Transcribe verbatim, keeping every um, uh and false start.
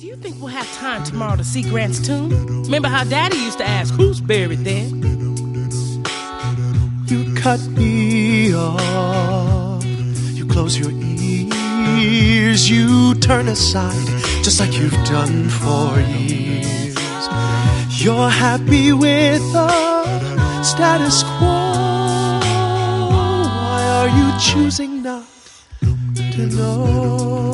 Do you think we'll have time tomorrow to see Grant's tomb? Remember how Daddy used to ask, who's buried there? You cut me off. You close your ears. You turn aside, just like you've done for years. You're happy with the status quo. Why are you choosing not to know?